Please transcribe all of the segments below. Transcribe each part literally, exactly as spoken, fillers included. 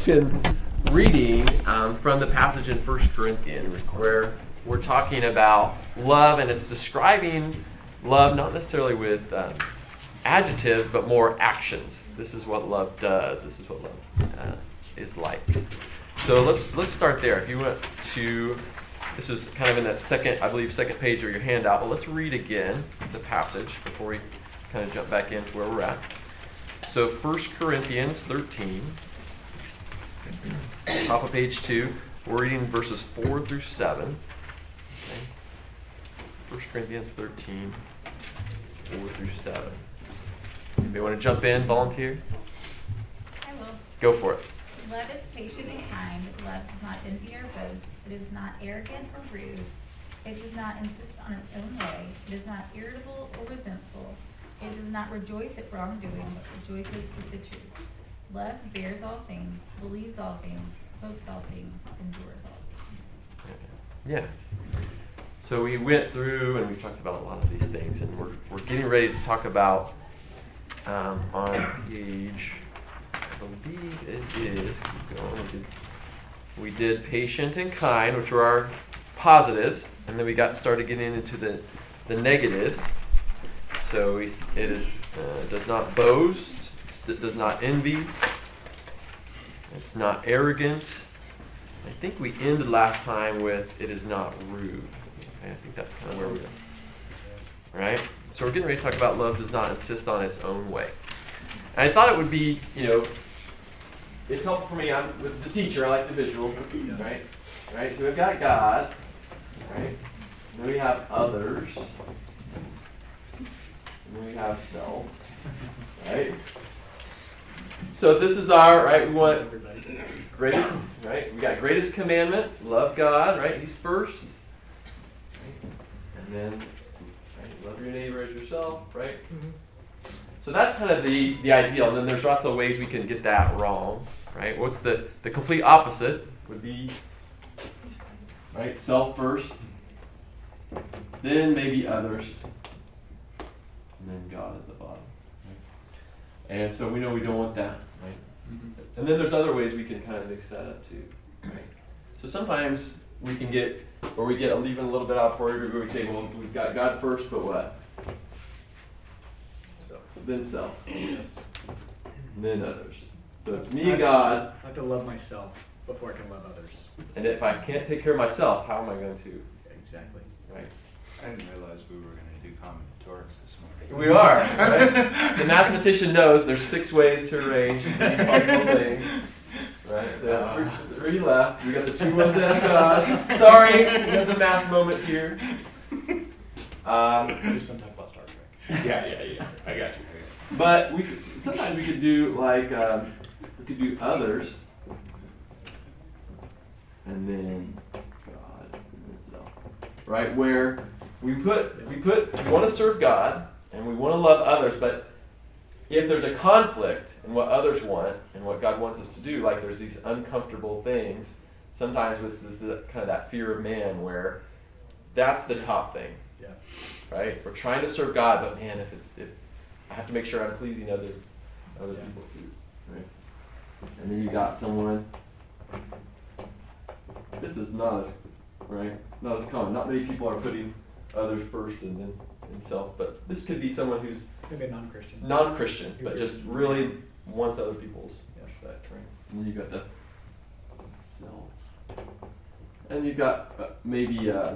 been reading um, from the passage in First Corinthians where we're talking about love, and it's describing love not necessarily with um, adjectives, but more actions. This is what love does. This is what love uh, is like. So let's let's start there. If you went to, this is kind of in that second, I believe, second page of your handout, but let's read again the passage before we kind of jump back into where we're at. So First Corinthians thirteen, top of page two, we're reading verses four through seven. Okay. First Corinthians thirteen, four through seven. Anybody want to jump in, volunteer? I will. Go for it. Love is patient and kind. Love does not envy or boast. It is not arrogant or rude. It does not insist on its own way. It is not irritable or resentful. It does not rejoice at wrongdoing, but rejoices with the truth. Love bears all things, believes all things, hopes all things, endures all things. Yeah. So we went through and we've talked about a lot of these things, and we're we're getting ready to talk about um, on page, I believe it is, keep going, we did, we did patient and kind, which were our positives, and then we got started getting into the, the negatives. So we, it is uh, does not boast, it does not envy, it's not arrogant. I think we ended last time with it is not rude. Okay, I think that's kind of where we are. Right? So we're getting ready to talk about love does not insist on its own way. And I thought it would be, you know, it's helpful for me. I'm with the teacher. I like the visual, right? Right. So we've got God, right? And then we have others. And then we have self, right? So this is our, right, we want greatest, right? We got greatest commandment, love God, right? He's first. Right? And then, right, love your neighbor as yourself, right? Mm-hmm. So that's kind of the, the ideal. And then there's lots of ways we can get that wrong, right? What's the, the complete opposite would be, right, self first, then maybe others, and then God at the bottom. Right? And so we know we don't want that, right? Mm-hmm. And then there's other ways we can kind of mix that up too, right? So sometimes we can get, or we get even a little bit out of order where we say, well, we've got God first, but what? Self. Then self. Yes. And then others. So it's me and God. I have to love myself before I can love others. And if I can't take care of myself, how am I going to? Exactly. Right. I didn't realize we were going to do combinatorics this morning. We are, right? The mathematician knows there's six ways to arrange these possible things. Right? So uh, three, three left. We got the two ones out of God. Sorry, we got the math moment here. Um, Just don't talk about Star Trek. yeah, yeah, yeah. I got you. But we could, sometimes we could do like um, we could do others, and then God, and then self. Right? Where we put we put we want to serve God and we want to love others, but if there's a conflict in what others want and what God wants us to do, like there's these uncomfortable things, sometimes with this, this kind of that fear of man where that's the top thing. Yeah. Right? We're trying to serve God, but man, if it's if I have to make sure I'm pleasing other other Yeah. people too. Right? And then you got someone. This is not as right, not as common. Not many people are putting others first and then and self, but this could be someone who's Maybe a non-Christian. non-Christian, but just really wants other people's respect, right? And then you got the self, and you got uh, maybe uh,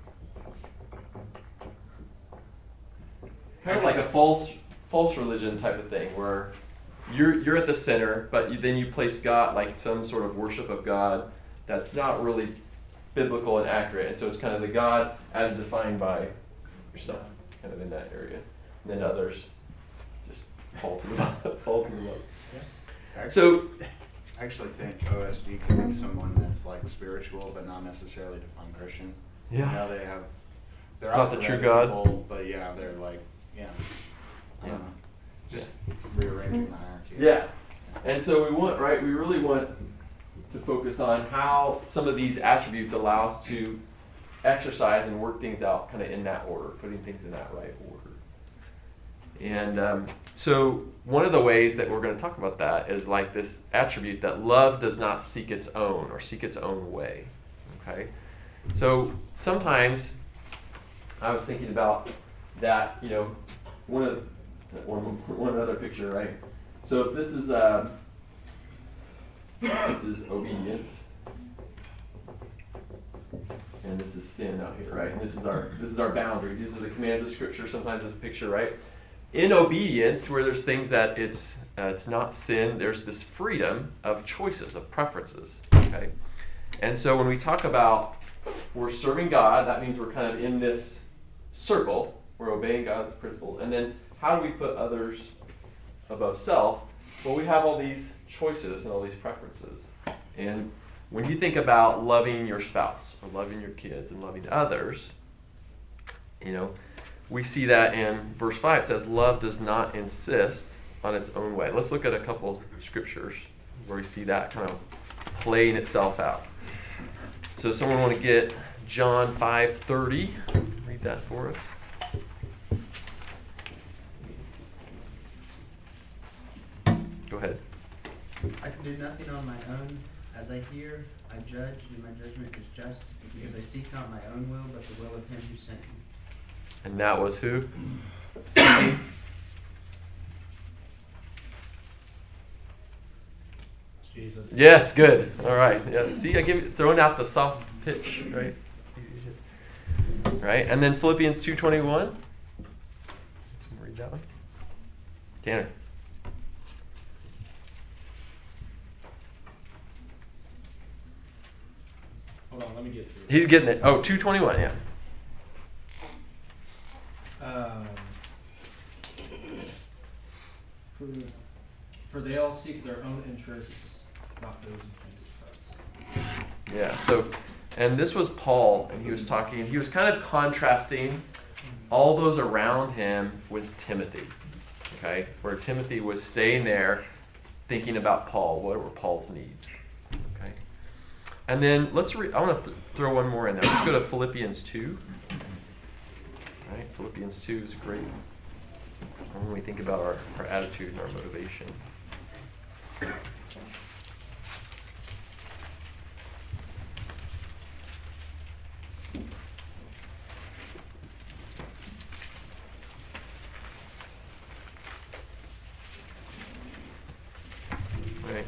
kind of like a false false religion type of thing, where you're you're at the center, but you, then you place God, like some sort of worship of God that's not really biblical and accurate, and so it's kind of the God as defined by yourself, kind of in that area. And then others just fall to the bottom. fall to the bottom. Yeah. So, I actually think O S D can be someone that's like spiritual, but not necessarily defined Christian. yeah. You know, they have, they're Not the out true for God. people, but yeah, they're like, yeah, I Yeah. don't know, just rearranging the hierarchy. Yeah. And so we want, right, we really want to focus on how some of these attributes allow us to exercise and work things out kind of in that order, putting things in that right order. And um, so one of the ways that we're going to talk about that is like this attribute that love does not seek its own or seek its own way. Okay? So sometimes I was thinking about that, you know, one of one, one other picture, right? So if this is uh, this is obedience, and this is sin out here, right? And this is our this is our boundary. These are the commands of Scripture. Sometimes it's a picture, right? In obedience, where there's things that it's uh, it's not sin, there's this freedom of choices, of preferences. Okay, and so when we talk about we're serving God, that means we're kind of in this circle. We're obeying God's principles, and then how do we put others above self? Well, we have all these choices and all these preferences, and when you think about loving your spouse or loving your kids and loving others, you know, we see that in verse five. It says, love does not insist on its own way. Let's look at a couple scriptures where we see that kind of playing itself out. So someone want to get John five thirty? Read that for us. Go ahead. I can do nothing on my own. As I hear, I judge, and my judgment is just, because I seek not my own will, but the will of him who sent me. And that was who? Speaking. Jesus. Yes, good. All right. Yeah. See, I give you throwing out the soft pitch, right? Right. And then Philippians two twenty one. Someone read that one. Tanner. Hold on, let me get through it. He's getting it. Oh, two twenty one. Yeah. Um, for, for they all seek their own interests, not those of Jesus Christ. Yeah. So, and this was Paul, and he was talking. He was kind of contrasting all those around him with Timothy. Okay, where Timothy was staying there, thinking about Paul. What were Paul's needs? Okay. And then let's read. I want to th- throw one more in there. Let's go to Philippians two. Right, Philippians two is great when we think about our, our attitude and our motivation. Right.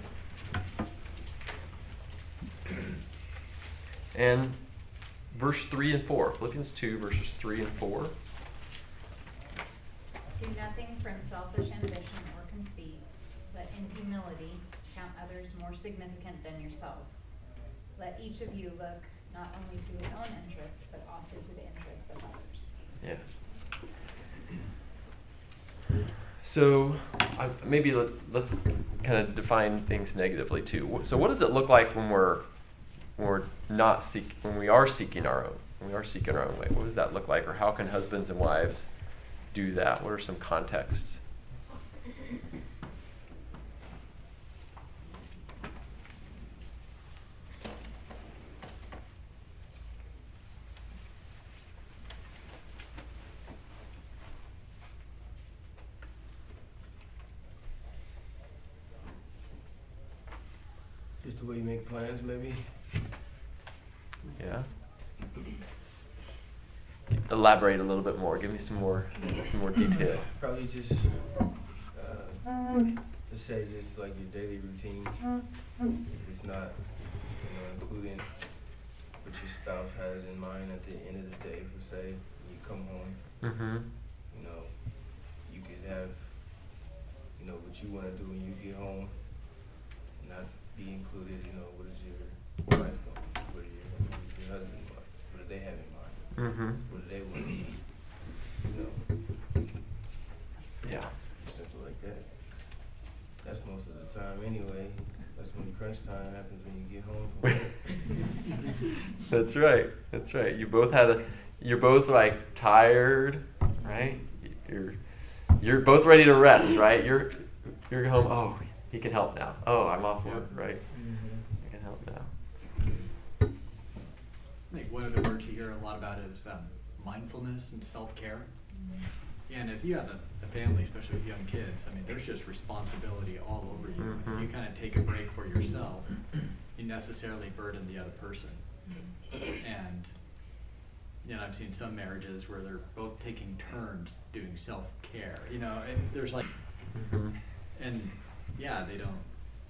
And verse three and four, Philippians two, verses three and four. Do nothing from selfish ambition or conceit, but in humility count others more significant than yourselves. Let each of you look not only to his own interests, but also to the interests of others. Yeah. So I, maybe let, let's kind of define things negatively too. So what does it look like when we're when we're not seek when we are seeking our own when we are seeking our own way? What does that look like, or how can husbands and wives do that? What are some contexts? Just the way you make plans, maybe. Yeah. Elaborate a little bit more. Give me some more, some more detail. Probably just, uh, just say just like your daily routine. If it's not, you know, including what your spouse has in mind at the end of the day. Per se, when you come home, Mm-hmm. you know, you could have, you know, what you want to do when you get home. Not be included. You know, what is your wife want? What is your, what is your husband want? What do they have in mind? Mm-hmm. What do they want to eat? You know, Yeah. simple like that. That's most of the time anyway. That's when crunch time happens, when you get home from work. That's right. That's right. You both had a. You're both like tired, right? You're you're both ready to rest, right? You're you're home. Oh, he can help now. Oh, I'm off work, right? I can help now. I think one of the words you hear a lot about is um, mindfulness and self-care. And if you have a, a family, especially with young kids, I mean, there's just responsibility all over you. Mhm. If you kind of take a break for yourself, you necessarily burden the other person. And, you know, I've seen some marriages where they're both taking turns doing self-care, you know, and there's like, Mhm. and yeah, they don't,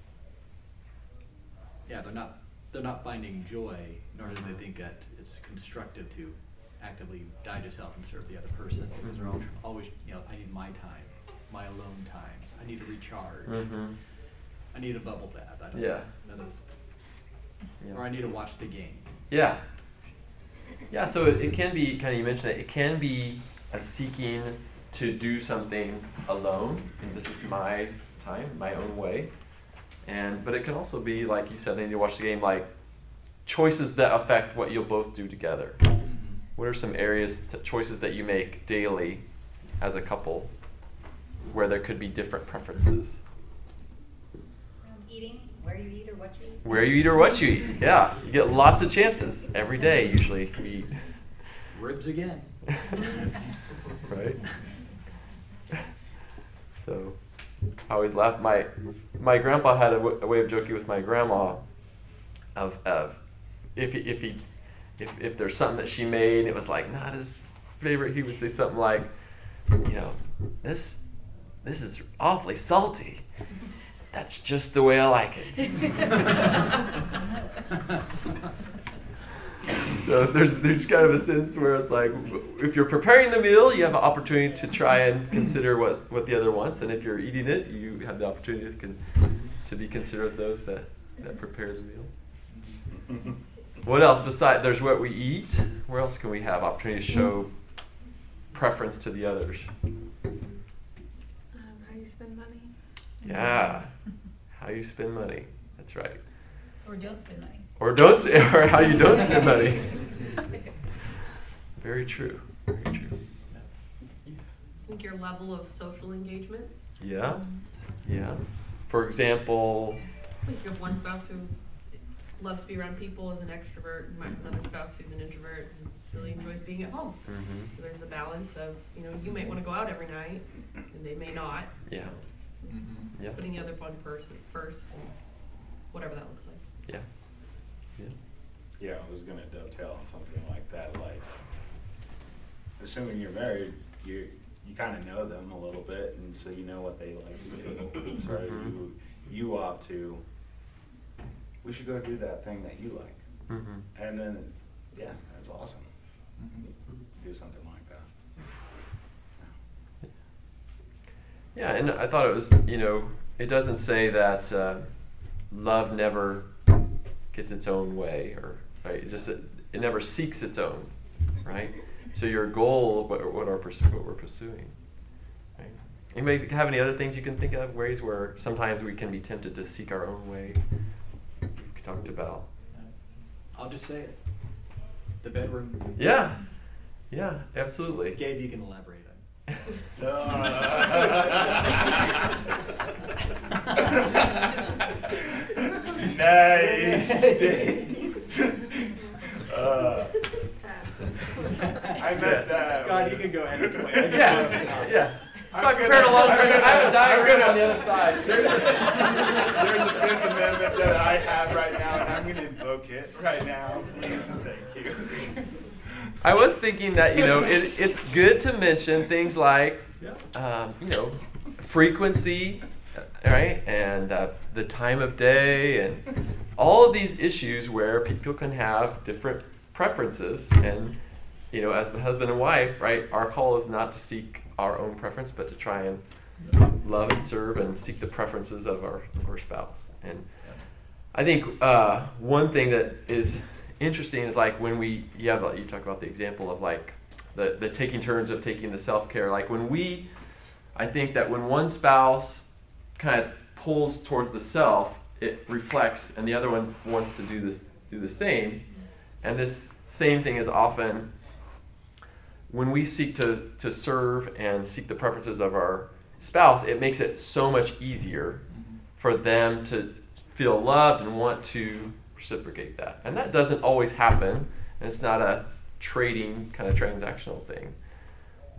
yeah, they're not, they're not finding joy, nor do they think that it's constructive to actively die to self and serve the other person, because they're all, always, you know, I need my time, my alone time, I need to recharge, Mhm. I need a bubble bath, I don't Yeah. know, another, Yeah. or I need to watch the game. Yeah. Yeah, so it, it can be, kind of you mentioned it, it can be a seeking to do something alone, and this is my time, my own way. And but it can also be, like you said, I need to watch the game, like choices that affect what you'll both do together. What are some areas, t- choices that you make daily as a couple where there could be different preferences? Um, Eating, where you eat or what you eat. Where you eat or what you eat. Yeah, you get lots of chances every day. Usually we eat. Ribs again. Right. So I always laugh. My my grandpa had a, w- a way of joking with my grandma of of if he, if he if if there's something that she made, it was like not his favorite. He would say something like, you know, this this is awfully salty. That's just the way I like it. So there's there's kind of a sense where it's like, if you're preparing the meal, you have an opportunity to try and consider what, what the other wants, and if you're eating it, you have the opportunity to, con- to be considerate of those that, that prepare the meal. What else besides, there's what we eat. Where else can we have opportunity to show preference to the others? Um, how you spend money. Yeah, how you spend money. That's right. Or don't spend money. Or don't, sp- or how you don't spend money. Very true. Very true. I think your level of social engagements. Yeah. Yeah. For example. Like you have one spouse who loves to be around people, is an extrovert, and might have another spouse who's an introvert and really enjoys being at home. Mm-hmm. So there's a balance of, you know, you might want to go out every night, and they may not. Yeah. Mm-hmm. Yeah. Putting the other one person first, and whatever that looks like. Yeah. Yeah. Yeah, I was gonna dovetail on something like that, like, assuming you're married, you, you kinda know them a little bit, and so you know what they like to do, and so Mhm. you, you opt to, we should go do that thing that you like, Mm-hmm. and then, yeah, that's awesome, do something like that. Yeah, and I thought it was, you know, it doesn't say that uh, love never gets its own way, or right. It just it, it never seeks its own, right? So your goal, what what are pursu- what we're pursuing, right? Anybody have any other things you can think of, ways where sometimes we can be tempted to seek our own way? We've talked about. I'll just say it. The bedroom. Yeah, yeah, absolutely. Gabe, you can elaborate on. Nice. uh, I meant that. Scott, you can go ahead and explain. I just Yes, wanted to- yes. So I I'm prepared a gonna- long I'm presentation. gonna- I have a diagram I'm gonna- on the other side. There's a, there's a Fifth Amendment that I have right now, and I'm going to invoke it right now. Please and thank you. I was thinking that, you know, it, it's good to mention things like, um, you know, frequency, right, and uh, the time of day, and all of these issues where people can have different preferences. And, you know, as a husband and wife, right, our call is not to seek our own preference, but to try and love and serve and seek the preferences of our, of our spouse. And I think uh, one thing that is interesting is like when we, you have, you talk about the example of like the, the taking turns of taking the self-care. Like when we, I think that when one spouse kind of pulls towards the self, it reflects, and the other one wants to do this, do the same. And this same thing is often when we seek to, to serve and seek the preferences of our spouse, it makes it so much easier for them to feel loved and want to reciprocate that. And that doesn't always happen, and it's not a trading kind of transactional thing.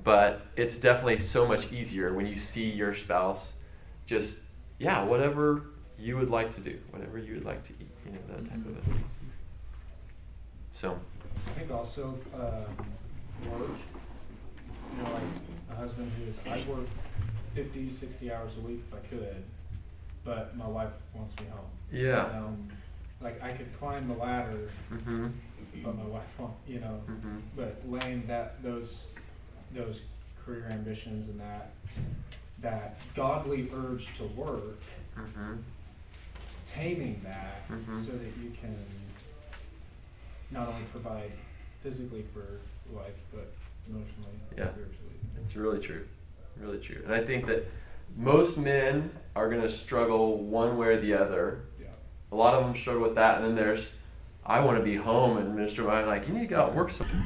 but it's definitely so much easier when you see your spouse just, yeah, whatever you would like to do, whatever you would like to eat, you know, that type of a thing. So, I think also, um, work, you know, like a husband who is, I work fifty, sixty hours a week if I could, but my wife wants me home. yeah. Um, like I could climb the ladder, Mm-hmm. but my wife won't, you know, Mm-hmm. but laying that, those, those career ambitions and that, that godly urge to work, Mm-hmm. taming that Mhm. so that you can not only provide physically for life, but emotionally, Yeah. spiritually. It's really true, really true. And I think that most men are going to struggle one way or the other. Yeah. A lot of them struggle with that, and then there's, I want to be home and minister. I'm like, you need to get out and work something.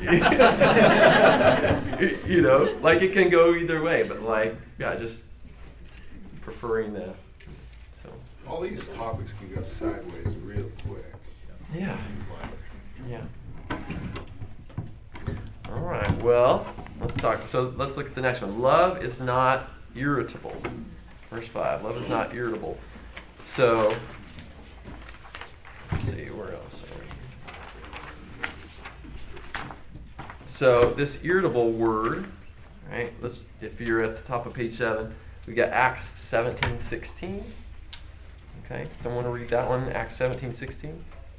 You know, like it can go either way, but like, yeah, just preferring that. So, All these topics can go sideways real quick. yeah, Seems like. yeah. All right, well, let's talk. So let's look at the next one. Love is not irritable. Verse five, love is not irritable. So, let's see, where else are we? So this irritable word, right? Let's, if you're at the top of page seven, we got Acts seventeen sixteen. Okay, someone want to read that one? Acts seventeen sixteen.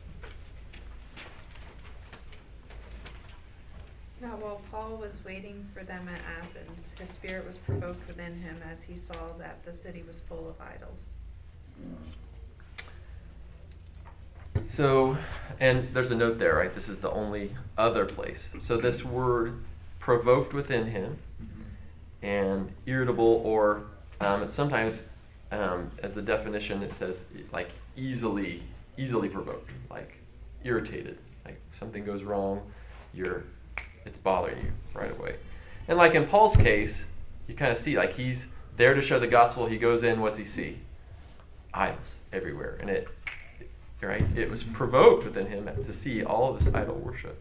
Now, while Paul was waiting for them at Athens, his spirit was provoked within him as he saw that the city was full of idols. So, and there's a note there, right? This is the only other place. So this word provoked within him and irritable, or um, it's sometimes um, as the definition it says like easily, easily provoked, like irritated, like something goes wrong, you're, it's bothering you right away. And like in Paul's case, you kind of see like he's there to share the gospel. He goes in, what's he see? Idols everywhere, and it. Right? It was provoked within him to see all of this idol worship.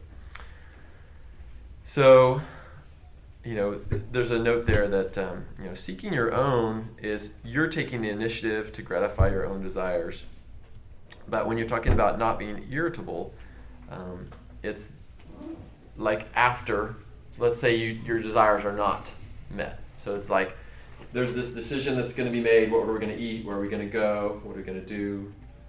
So, you know, there's a note there that, um, you know, seeking your own is you're taking the initiative to gratify your own desires. But when you're talking about not being irritable, um, it's like after, let's say you, your desires are not met. So it's like there's this decision that's going to be made. What are we going to eat? Where are we going to go? What are we going to do?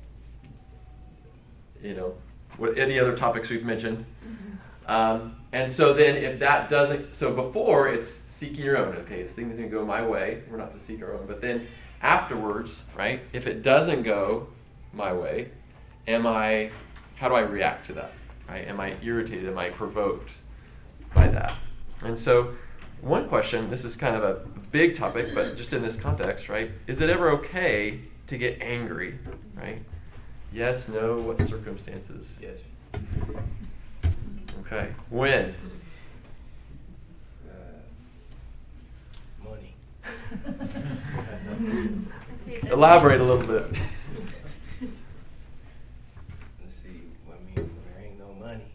You know, what any other topics we've mentioned. Mm-hmm. Um, and so then if that doesn't, so before it's seeking your own, okay, this thing is going to go my way, we're not to seek our own, but then afterwards, right, if it doesn't go my way, am I, how do I react to that, right? Am I irritated, am I provoked by that? And so one question, this is kind of a big topic, but just in this context, right, is it ever okay to get angry, right? Yes, no, what circumstances? Yes. Okay. When? Uh, money. Elaborate a little bit. Let's see. I mean, there ain't no money.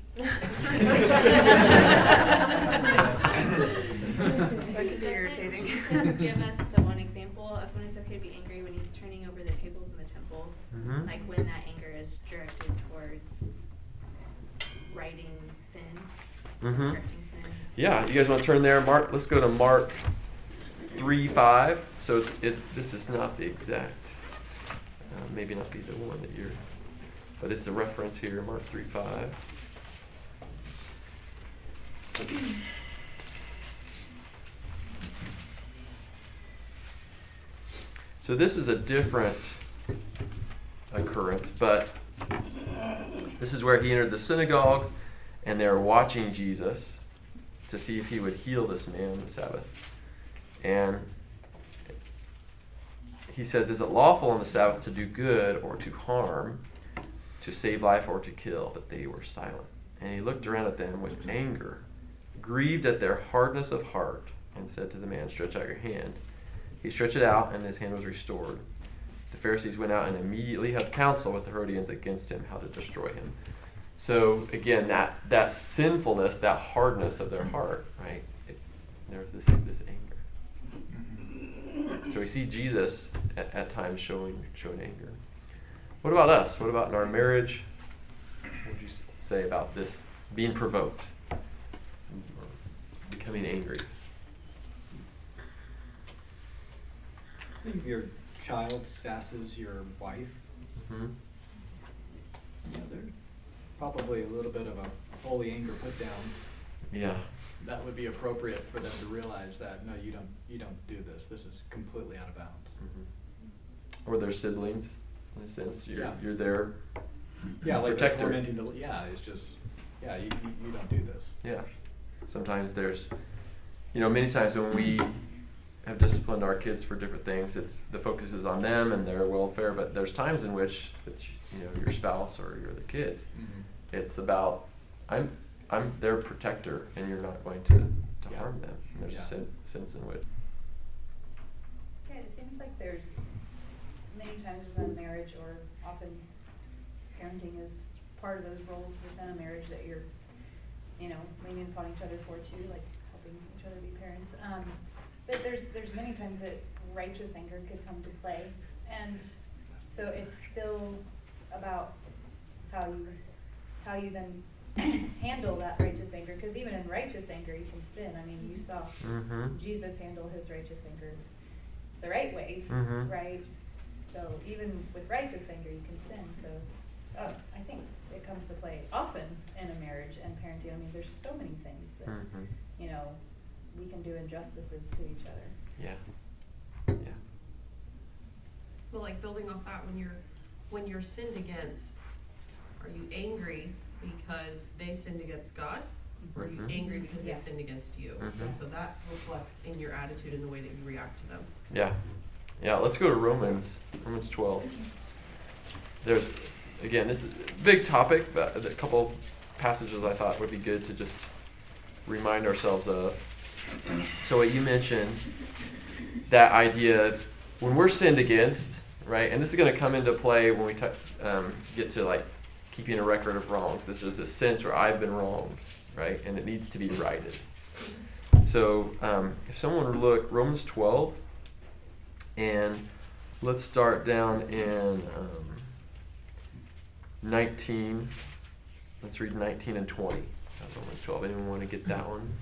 That could be irritating. Just give us the one example of when it's okay to be angry when he's turning over the tables in the temple, Mm-hmm. like when that anger is directed towards righting sin, Mm-hmm. correcting sin. Yeah, you guys want to turn there, Mark? Let's go to Mark three five. So it's it's this is not the exact, uh, maybe not be the one that you're, but it's a reference here, Mark three five. So this is a different occurrence, but this is where he entered the synagogue, and they were watching Jesus to see if he would heal this man on the Sabbath. And he says, is it lawful on the Sabbath to do good or to harm, to save life or to kill? But they were silent. And he looked around at them with anger, grieved at their hardness of heart, and said to the man, stretch out your hand. He stretched it out, and his hand was restored. The Pharisees went out and immediately held counsel with the Herodians against him, how to destroy him. So again, that, that sinfulness, that hardness of their heart, right? It, there's this this anger. So we see Jesus at, at times showing showing anger. What about us? What about in our marriage? What would you s- say about this being provoked, or becoming angry? If your child sasses your wife, Mm-hmm. you know, there's probably a little bit of a holy anger put down. Yeah. That would be appropriate for them to realize that, no, you don't, you don't do this. This is completely out of bounds. Mm-hmm. Or their siblings, in a sense. You're Yeah. you're their Yeah, like protector. they're tormenting the, yeah, it's just, yeah, you, you, you don't do this. Yeah. Sometimes there's, you know, many times when we have disciplined our kids for different things, it's the focus is on them and their welfare, but there's times in which it's, you know, your spouse or your other kids. Mm-hmm. It's about, I'm I'm their protector and you're not going to, to Yeah. harm them. And there's Yeah. a sen- sense in which. Yeah, it seems like there's many times within a marriage, or often parenting is part of those roles within a marriage that you're, you know, leaning upon each other for too, like helping each other be parents. Um, but there's there's many times that righteous anger could come to play, and so it's still about how you how you then handle that righteous anger, because even in righteous anger you can sin. I mean, you saw Mm-hmm. Jesus handle his righteous anger the right ways, Mhm. right? So even with righteous anger you can sin. So uh, I think it comes to play often in a marriage and parenting. I mean, there's so many things that, Mm-hmm. you know, we can do injustices to each other. Yeah. Yeah. Well, like building off that, when you're, when you're sinned against, are you angry because they sinned against God? Or are you Mhm. angry because Yeah. they sinned against you? Mhm. So that reflects in your attitude and the way that you react to them. Yeah. Yeah, let's go to Romans, Romans twelve. There's, again, this is a big topic, but a couple of passages I thought would be good to just remind ourselves of. So what you mentioned, that idea of when we're sinned against, right, and this is going to come into play when we t- um, get to like keeping a record of wrongs. This is a sense where I've been wronged, right, and it needs to be righted. So um, if someone would look, Romans twelve, and let's start down in um, nineteen. Let's read nineteen and twenty. That's Romans twelve. Anyone want to get that one?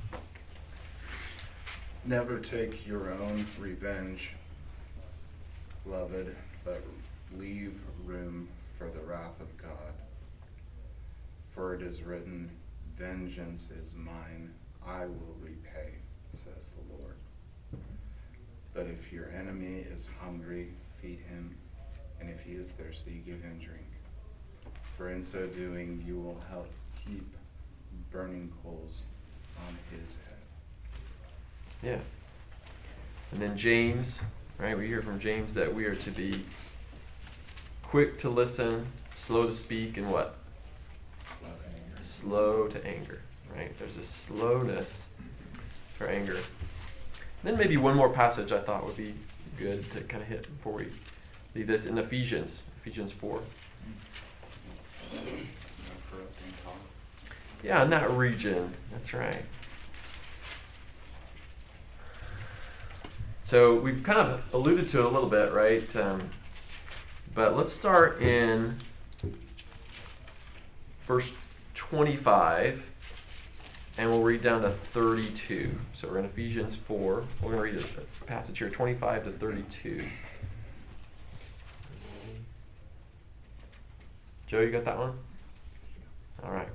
Never take your own revenge, beloved, but leave room for the wrath of God. For it is written, vengeance is mine, I will repay, says the Lord. But if your enemy is hungry, feed him, and if he is thirsty, give him drink. For in so doing, you will help heap burning coals on his head. Yeah. And then James, right? We hear from James that we are to be quick to listen, slow to speak, and what? Love and anger. Slow to anger, right? There's a slowness for anger. Then maybe one more passage I thought would be good to kind of hit before we leave this in Ephesians, Ephesians four. No corrupting talk. Yeah, in that region. That's right. So we've kind of alluded to it a little bit, right? Um, but let's start in verse twenty-five, and we'll read down to thirty-two. So we're in Ephesians four. We're going to read a passage here, twenty-five to thirty-two. Joe, you got that one? All right.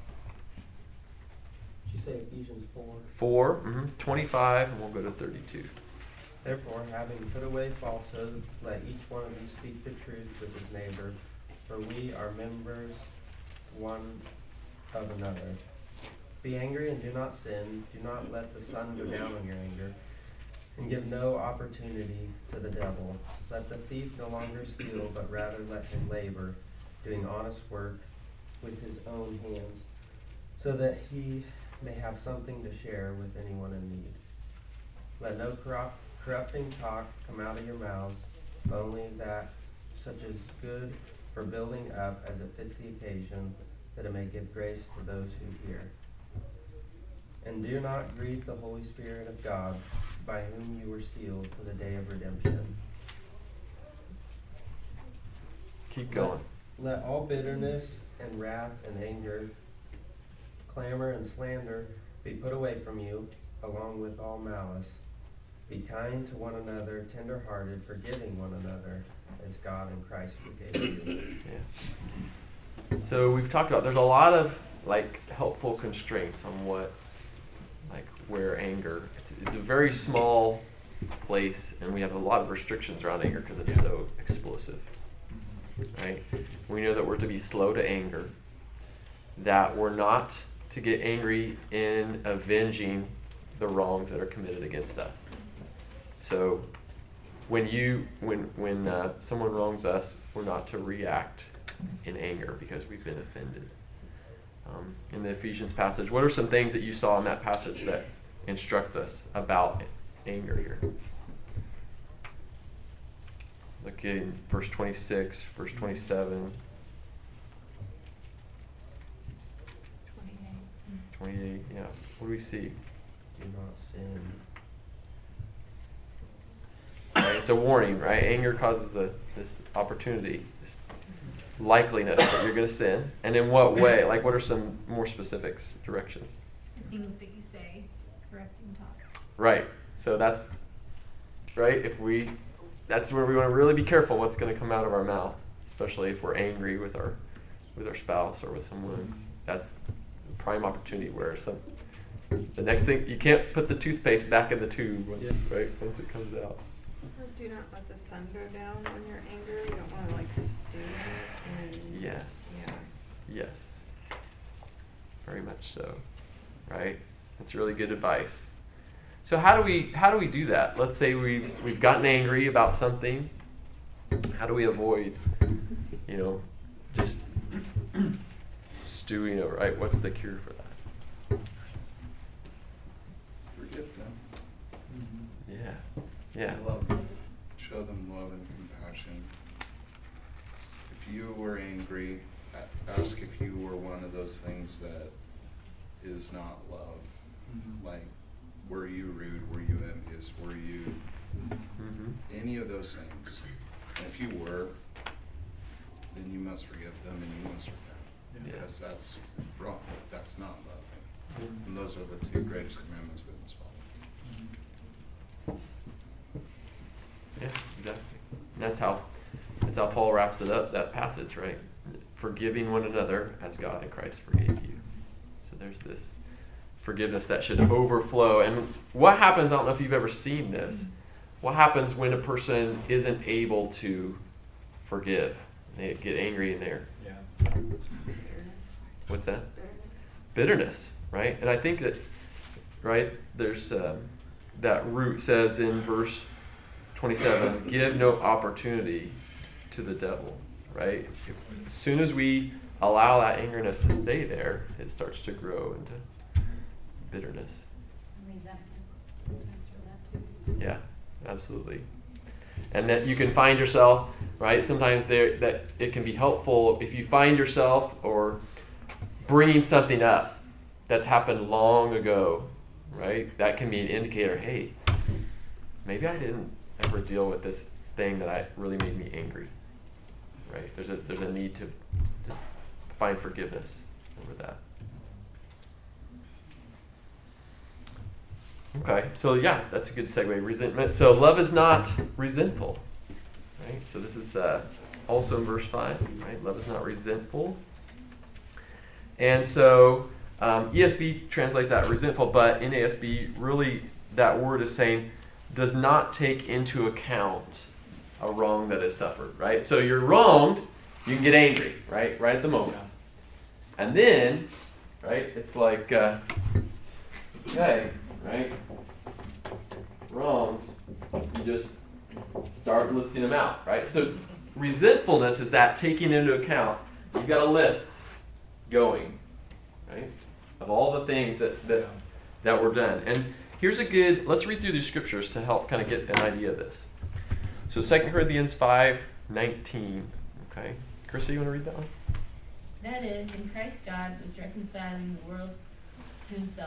Did you say Ephesians four? four, mm-hmm, twenty-five, and we'll go to thirty-two. Therefore, having put away falsehood, let each one of you speak the truth with his neighbor, for we are members one of another. Be angry and do not sin. Do not let the sun go down on your anger, and give no opportunity to the devil. Let the thief no longer steal, but rather let him labor, doing honest work with his own hands, so that he may have something to share with anyone in need. Let no corrupt, corrupting talk come out of your mouths, but only that such as good for building up as it fits the occasion, that it may give grace to those who hear. And do not grieve the Holy Spirit of God, by whom you were sealed to the day of redemption. Keep going. Let all bitterness and wrath and anger, clamor and slander be put away from you, along with all malice. Be kind to one another, tender-hearted, forgiving one another, as God in Christ forgave you. Yeah. So we've talked about, there's a lot of like helpful constraints on what, like where anger, it's, it's a very small place, and we have a lot of restrictions around anger because it's so explosive, right? We know that we're to be slow to anger, that we're not to get angry in avenging the wrongs that are committed against us. So when you when when uh, someone wrongs us, we're not to react in anger because we've been offended. Um, in the Ephesians passage, what are some things that you saw in that passage that instruct us about anger here? Look in verse twenty-six, verse twenty-seven, Twenty-eight. twenty-eight, yeah. What do we see? Do not sin. Right? It's a warning, right? Anger causes a this opportunity, this likeliness that you're going to sin. And in what way? Like, what are some more specifics, directions? Things that you say, correcting talk. Right. So that's, right? If we, that's where we want to really be careful what's going to come out of our mouth, especially if we're angry with our, with our spouse or with someone. That's the prime opportunity where some, the next thing, you can't put the toothpaste back in the tube once, right? Once it comes out. Or do not let the sun go down when you're angry. You don't want to like stew it and Yes. yeah. Yes. Very much so. Right? That's really good advice. So how do we how do we do that? Let's say we've we've gotten angry about something. How do we avoid, you know, just stewing over, right? What's the cure for that? Forget them. Yeah. Yeah. Love, show them love and compassion. If you were angry, a- ask if you were one of those things that is not love. Like, were you rude? Were you envious? Were you Mm-hmm. any of those things? And if you were, then you must forgive them and you must repent. Yeah. Because that's wrong. That's not love. And those are the two greatest commandments we must follow. Yeah, exactly. And that's how that's how Paul wraps it up, that passage, right? Forgiving one another as God in Christ forgave you. So there's this forgiveness that should overflow. And what happens, I don't know if you've ever seen this, what happens when a person isn't able to forgive? They get angry in there. Yeah. What's that? Bitterness, right? And I think that, right, there's um, that root says in verse twenty-seven, give no opportunity to the devil, right? If, as soon as we allow that angerness to stay there, it starts to grow into bitterness. Resentment. Sometimes for that too. Yeah, absolutely. And that you can find yourself, right? Sometimes there that it can be helpful if you find yourself or bringing something up that's happened long ago, right? That can be an indicator, hey, maybe I didn't ever deal with this thing that I really made me angry, right? There's a there's a need to, to find forgiveness over that. Okay, so yeah, that's a good segue. Resentment. So love is not resentful, right? So this is uh, also in verse five, right? Love is not resentful. And so um, E S V translates that resentful, but in A S B, really that word is saying does not take into account a wrong that is suffered, right? So you're wronged, you can get angry, right? Right at the moment. And then, right, it's like, uh, okay, right? Wrongs, you just start listing them out, right? So resentfulness is that taking into account, you've got a list going, right? Of all the things that, that, that were done. And here's a good, let's read through these scriptures to help kind of get an idea of this. So Second Corinthians five nineteen, okay? Krista, you want to read that one? That is, in Christ God was reconciling the world to himself,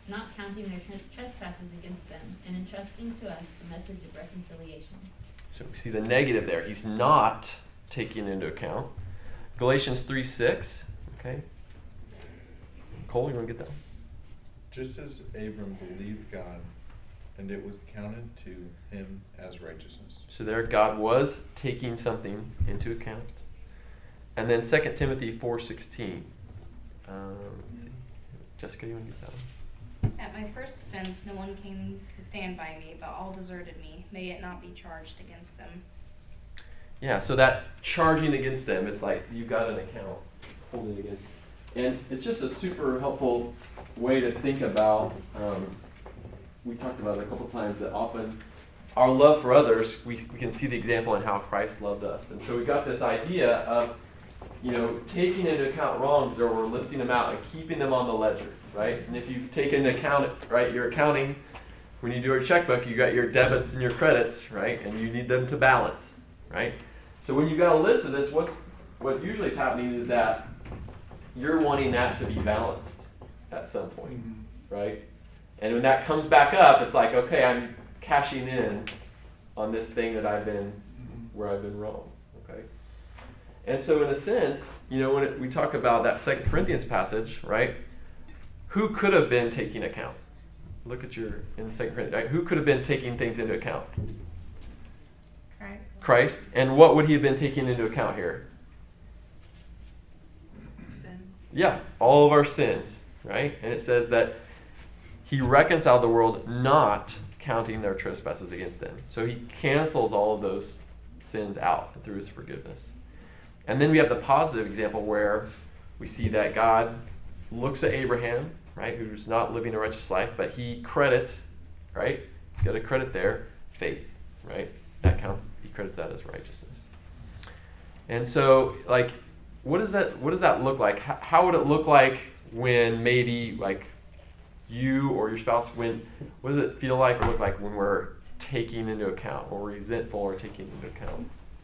not counting their tr- trespasses against them, and entrusting to us the message of reconciliation. So we see the negative there. He's not taking into account. Galatians three six. Okay. Cole, you want to get that one? Just as Abram believed God, and it was counted to him as righteousness. So there God was taking something into account. And then Second Timothy four sixteen. Um, let's see. Jessica, you want to get that one? At my first offense, no one came to stand by me, but all deserted me. May it not be charged against them. Yeah, so that charging against them, it's like you've got an account holding against. And it's just a super helpful way to think about, um, we talked about it a couple times, that often our love for others, we, we can see the example in how Christ loved us. And so we got this idea of, you know, taking into account wrongs, or we're listing them out and keeping them on the ledger, right? And if you've taken into account, right, your accounting, when you do a checkbook, you got your debits and your credits, right? And you need them to balance, right? So when you've got a list of this, what's what usually is happening is that you're wanting that to be balanced at some point, mm-hmm. right? And when that comes back up, it's like, okay, I'm cashing in on this thing that I've been, mm-hmm. where I've been wrong, okay? And so in a sense, you know, when it, we talk about that Second Corinthians passage, right? Who could have been taking account? Look at your, in Second Corinthians, right? Who could have been taking things into account? Christ. Christ. And what would he have been taking into account here? Sin. Yeah, all of our sins, right? And it says that he reconciled the world, not counting their trespasses against them. So he cancels all of those sins out through his forgiveness. And then we have the positive example where we see that God looks at Abraham, right, who's not living a righteous life, but he credits, right, got a credit there, faith, right? That counts, he credits that as righteousness. And so, like, what does that what does that look like? How, how would it look like when maybe, like, you or your spouse, when, what does it feel like or look like when we're taking into account, or resentful or taking into account?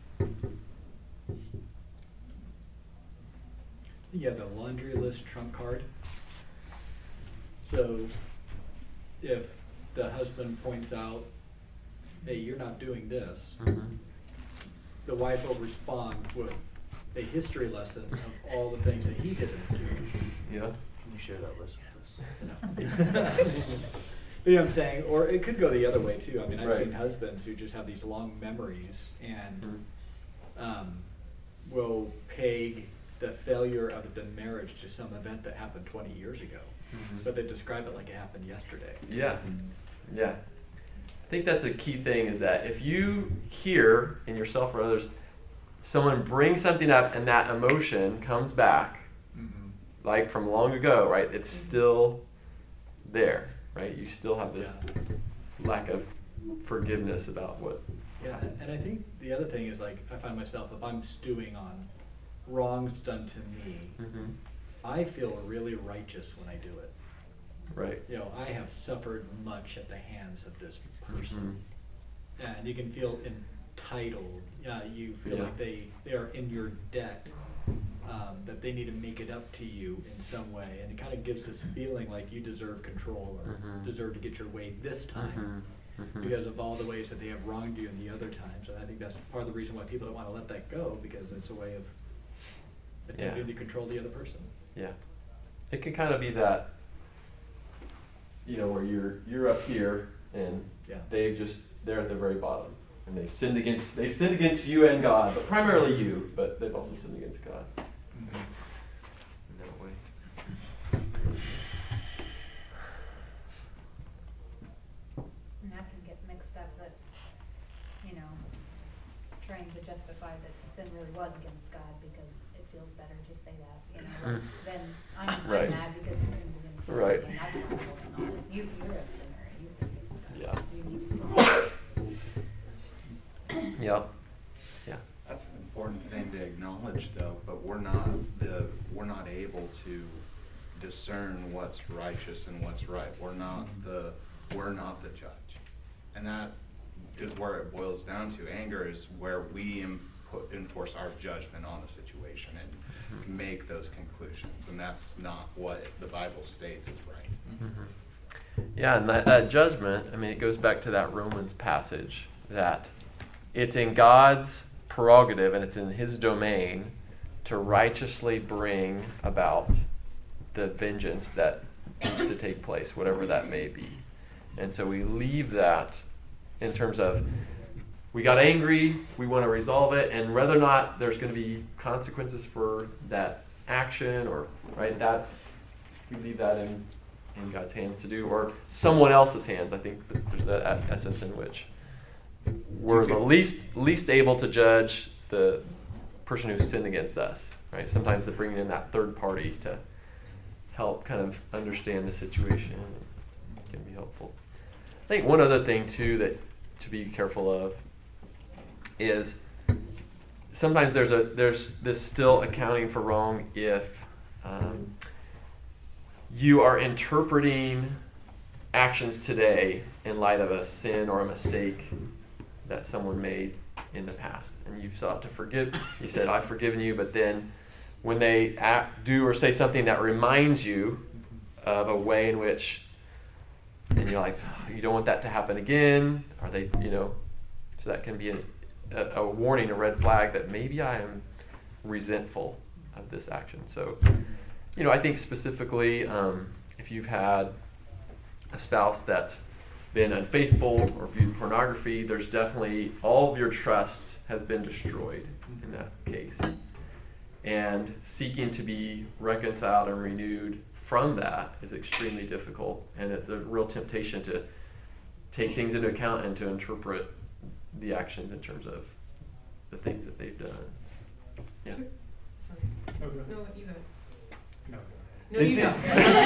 Yeah, the laundry list trump card. So if the husband points out, hey, you're not doing this, mm-hmm. the wife will respond with a history lesson of all the things that he didn't do. Yeah. Can you share that list with us? No. You know what I'm saying? Or it could go the other way too. I mean, I've right. seen husbands who just have these long memories and mm-hmm. um, will peg the failure of the marriage to some event that happened twenty years ago, mm-hmm. but they describe it like it happened yesterday. Yeah, yeah. I think that's a key thing, is that if you hear in yourself or others, someone brings something up and that emotion comes back, mm-hmm. like from long ago, right? It's still there, right? You still have this yeah. lack of forgiveness about what. Yeah, and, and I think the other thing is, like, I find myself, if I'm stewing on wrongs done to me, mm-hmm. I feel really righteous when I do it. Right. You know, I have suffered much at the hands of this person. Mm-hmm. And you can feel entitled. Uh, you feel yeah. like they, they are in your debt, um, that they need to make it up to you in some way. And it kind of gives this feeling like you deserve control, or mm-hmm. deserve to get your way this time. Mm-hmm. Mm-hmm. Because of all the ways that they have wronged you in the other times. And I think that's part of the reason why people don't want to let that go, because it's a way of attempting yeah. to control the other person. Yeah. It can kind of be that, you know, where you're you're up here and yeah. they've just, they're at the very bottom. And they've sinned against, they've sinned against you and God, but primarily you, but they've also sinned against God. Mm-hmm. In that way. And that can get mixed up that, you know, trying to justify that the sin really was against God because it feels better to say that, you know, like, then I'm, right. I'm mad because you sinned against God. Right. And that's not holding on. It's you, you're a sinner, and you sinned against God. Yeah. You need to be Yep. Yeah. That's an important thing to acknowledge, though. But we're not the we're not able to discern what's righteous and what's right. We're not the we're not the judge, and that is where it boils down to. Anger is where we input, enforce our judgment on the situation and mm-hmm. make those conclusions, and that's not what the Bible states is right. Mm-hmm. Yeah, and that, that judgment, I mean, it goes back to that Romans passage that it's in God's prerogative and it's in his domain to righteously bring about the vengeance that needs to take place, whatever that may be. And so we leave that in terms of we got angry, we want to resolve it, and whether or not there's going to be consequences for that action, or right, that's we leave that in, in God's hands to do, or someone else's hands. I think there's that essence in which we're the least least able to judge the person who sinned against us. Right? Sometimes they're bringing in that third party to help kind of understand the situation can be helpful. I think one other thing too that to be careful of is sometimes there's a there's this still accounting for wrong if um, you are interpreting actions today in light of a sin or a mistake that someone made in the past, and you've sought to forgive. You said, "I've forgiven you," but then when they act, do or say something that reminds you of a way in which, and you're like, oh, you don't want that to happen again. Are they, you know, so that can be a, a, a warning, a red flag that maybe I am resentful of this action. So, you know, I think specifically um, if you've had a spouse that's been unfaithful or viewed pornography, there's definitely all of your trust has been destroyed in that case. And seeking to be reconciled and renewed from that is extremely difficult, and it's a real temptation to take things into account and to interpret the actions in terms of the things that they've done. Yeah. Sorry. Okay. No, you go. No. No, you go.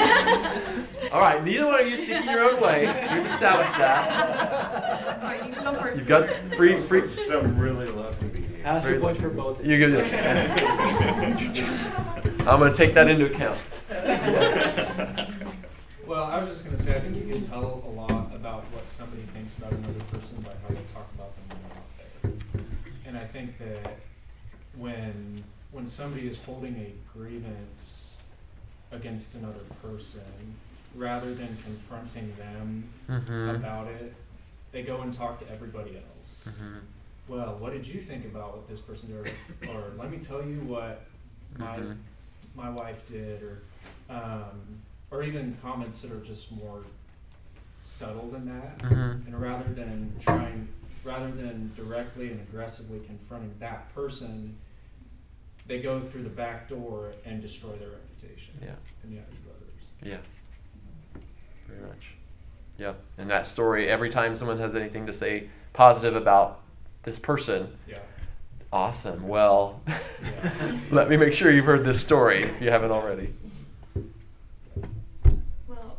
All right, neither one of you seeking your own way. We've established that. Sorry, you can go first. You've got free, free. Some really lovely behavior. Ask for points for both of You you. can just. I'm going to take that into account. Well, I was just going to say, I think you can tell a lot about what somebody thinks about another person by how they talk about them when they're not there. And I think that when when somebody is holding a grievance against another person, rather than confronting them Mhm. about it, they go and talk to everybody else. Mhm. Well, what did you think about what this person did? Or, or let me tell you what my Mhm. my wife did, or um, or even comments that are just more subtle than that. Mhm. And rather than trying, rather than directly and aggressively confronting that person, they go through the back door and destroy their reputation Yeah. in the eyes of others. Yeah. Very much. Yep. And that story, every time someone has anything to say positive about this person, Yeah. awesome. Well, Yeah. let me make sure you've heard this story if you haven't already. Well,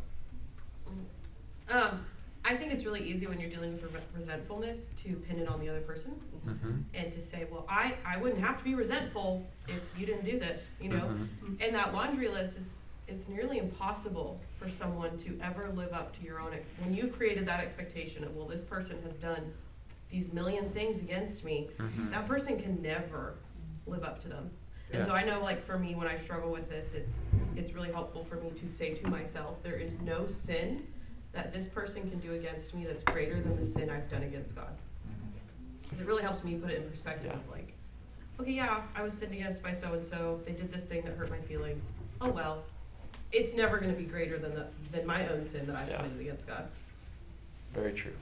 um, I think it's really easy when you're dealing with re- resentfulness to pin it on the other person Mhm. and to say, well, I, I wouldn't have to be resentful if you didn't do this, you know? Mhm. And that laundry list, it's, it's nearly impossible for someone to ever live up to your own, ex- when you've created that expectation of, well, this person has done these million things against me, Mhm. that person can never live up to them. And Yeah. so I know, like, for me, when I struggle with this, it's, it's really helpful for me to say to myself, there is no sin that this person can do against me that's greater than the sin I've done against God. Because it really helps me put it in perspective Yeah. of, like, okay, yeah, I was sinned against by so-and-so, they did this thing that hurt my feelings. Oh, well, it's never going to be greater than the, than my own sin that I've Yeah. committed against God. Very true.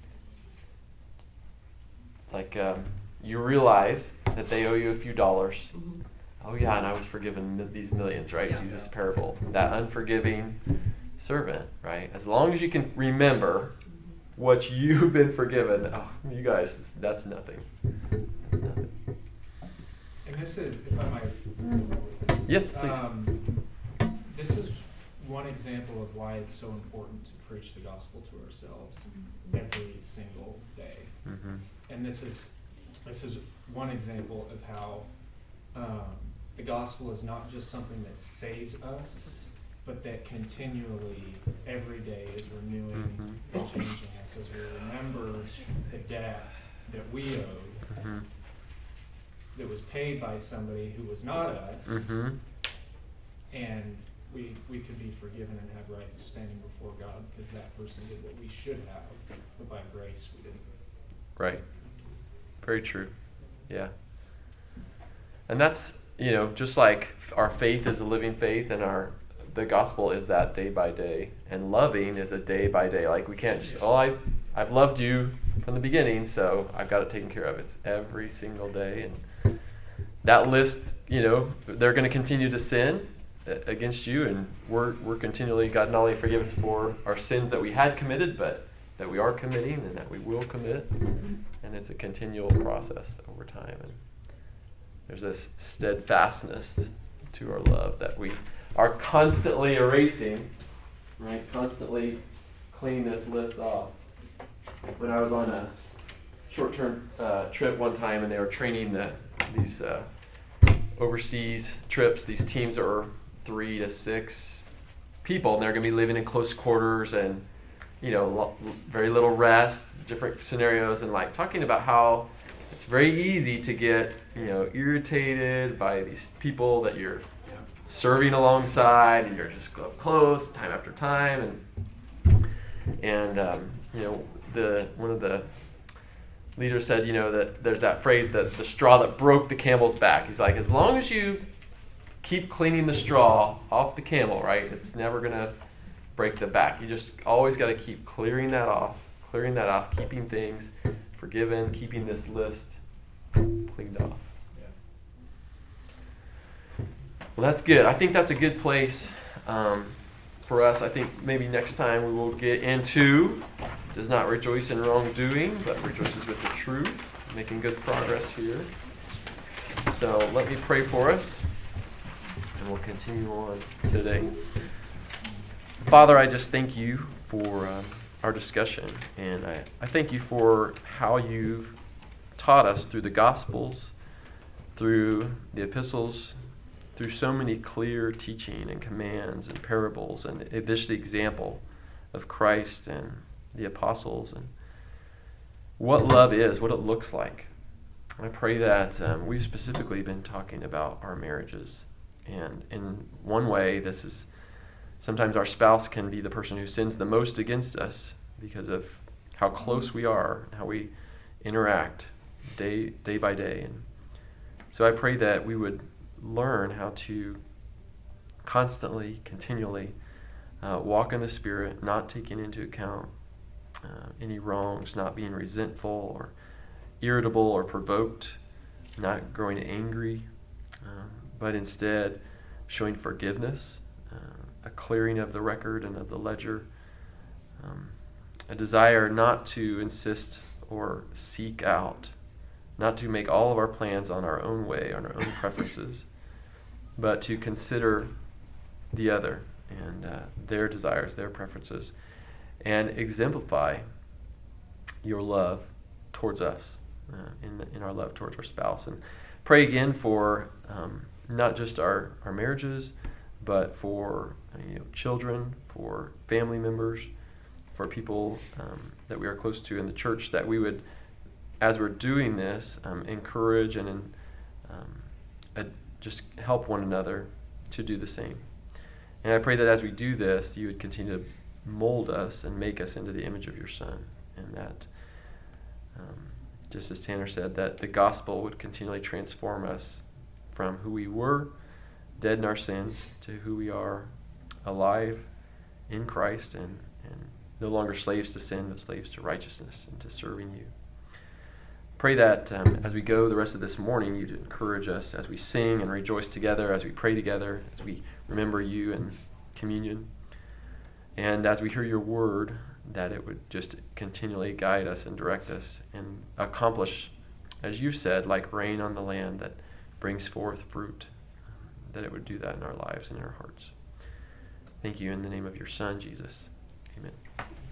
It's like um, you realize that they owe you a few dollars. Mhm. Oh yeah, and I was forgiven mi- these millions, right? Yeah. Jesus' parable. That unforgiving servant, right? As long as you can remember what you've been forgiven, oh, you guys, it's, that's nothing. That's nothing. And this is, if I might. Yes, please. Um, this is one example of why it's so important to preach the gospel to ourselves every single day. Mm-hmm. And this is this is one example of how um, the gospel is not just something that saves us, but that continually, every day, is renewing Mhm. and changing us as we remember the debt that we owed, Mm-hmm. that was paid by somebody who was not us, Mm-hmm. and we, we could be forgiven and have right standing before God because that person did what we should have, but by grace we didn't. Right. Very true. Yeah. And that's, you know, just like our faith is a living faith, and our the gospel is that day by day, and loving is a day by day. Like we can't just, oh, I, I've loved you from the beginning, so I've got it taken care of. It's every single day. And that list, you know, they're going to continue to sin against you, and we're we're continually, God not only forgive us for our sins that we had committed, but that we are committing and that we will commit. And it's a continual process over time. And there's this steadfastness to our love that we are constantly erasing, right? Constantly cleaning this list off. When I was on a short-term uh, trip one time, and they were training the these uh, overseas trips, these teams that were three to six people, and they're going to be living in close quarters, and you know, lo- very little rest, different scenarios, and like talking about how it's very easy to get, you know, irritated by these people that you're serving alongside, and you're just up close time after time, and and um, you know, the one of the leaders said, you know, that there's that phrase that the straw that broke the camel's back. He's like, as long as you keep cleaning the straw off the camel, right, it's never gonna break the back. You just always got to keep clearing that off, clearing that off, keeping things forgiven, keeping this list cleaned off. Well, that's good. I think that's a good place um, for us. I think maybe next time we will get into does not rejoice in wrongdoing, but rejoices with the truth. Making good progress here. So let me pray for us, and we'll continue on today. Father, I just thank you for um, our discussion, and I, I thank you for how you've taught us through the Gospels, through the epistles, through so many clear teaching and commands and parables, and this the example of Christ and the apostles, and what love is, what it looks like. I pray that um, we've specifically been talking about our marriages, and in one way, this is sometimes our spouse can be the person who sins the most against us because of how close we are, how we interact day day by day. And so I pray that we would learn how to constantly, continually uh, walk in the Spirit, not taking into account uh, any wrongs, not being resentful or irritable or provoked, not growing angry, um, but instead showing forgiveness, uh, a clearing of the record and of the ledger, um, a desire not to insist or seek out, not to make all of our plans on our own way, on our own preferences, but to consider the other and uh, their desires, their preferences, and exemplify your love towards us, uh, in, in our love towards our spouse. And pray again for um, not just our, our marriages, but for uh, you know, children, for family members, for people um, that we are close to in the church, that we would, as we're doing this, um, encourage and um, uh, just help one another to do the same. And I pray that as we do this, you would continue to mold us and make us into the image of your Son, and that, um, just as Tanner said, that the gospel would continually transform us from who we were, dead in our sins, to who we are, alive in Christ, and, and no longer slaves to sin, but slaves to righteousness and to serving you. Pray that um, as we go the rest of this morning, you'd encourage us as we sing and rejoice together, as we pray together, as we remember you in communion, and as we hear your word, that it would just continually guide us and direct us and accomplish, as you said, like rain on the land that brings forth fruit, that it would do that in our lives and in our hearts. Thank you in the name of your Son, Jesus. Amen.